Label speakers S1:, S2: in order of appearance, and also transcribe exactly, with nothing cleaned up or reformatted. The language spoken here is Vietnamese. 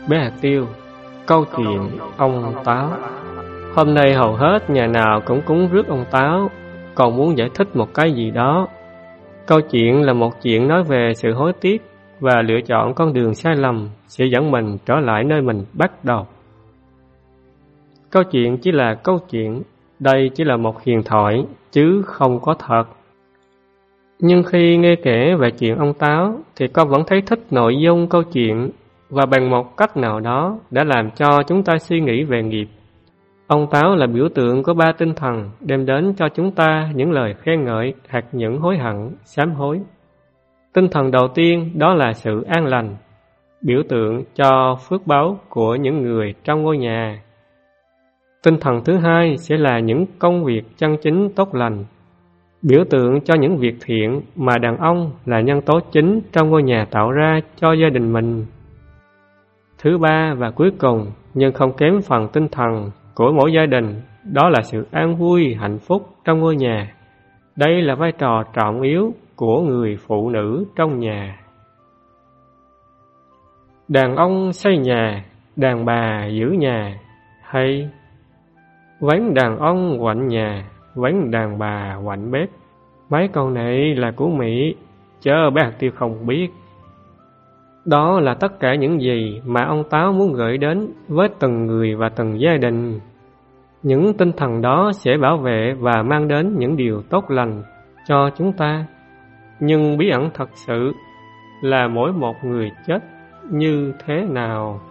S1: Bé Hạt Tiêu. Câu chuyện ông táo. Hôm nay hầu hết nhà nào cũng cúng rước ông táo, còn muốn giải thích một cái gì đó. Câu chuyện là một chuyện nói về sự hối tiếc và lựa chọn con đường sai lầm sẽ dẫn mình trở lại nơi mình bắt đầu. Câu chuyện chỉ là câu chuyện, đây chỉ là một huyền thoại chứ không có thật. Nhưng khi nghe kể về chuyện ông táo thì con vẫn thấy thích nội dung câu chuyện, và bằng một cách nào đó đã làm cho chúng ta suy nghĩ về nghiệp. Ông táo là biểu tượng của ba tinh thần đem đến cho chúng ta những lời khen ngợi hoặc những hối hận, sám hối. Tinh thần đầu tiên đó là sự an lành, biểu tượng cho phước báu của những người trong ngôi nhà. Tinh thần thứ hai sẽ là những công việc chân chính tốt lành, biểu tượng cho những việc thiện mà đàn ông là nhân tố chính trong ngôi nhà tạo ra cho gia đình mình. Thứ ba và cuối cùng, nhưng không kém phần tinh thần của mỗi gia đình, đó là sự an vui, hạnh phúc trong ngôi nhà. Đây là vai trò trọng yếu của người phụ nữ trong nhà. Đàn ông xây nhà, đàn bà giữ nhà, hay vánh đàn ông quạnh nhà, vánh đàn bà quạnh bếp. Mấy câu này là của Mỹ, chớ bé Hạt Tiêu không biết. Đó là tất cả những gì mà ông táo muốn gửi đến với từng người và từng gia đình. Những tinh thần đó sẽ bảo vệ và mang đến những điều tốt lành cho chúng ta. Nhưng bí ẩn thật sự là mỗi một người chết như thế nào.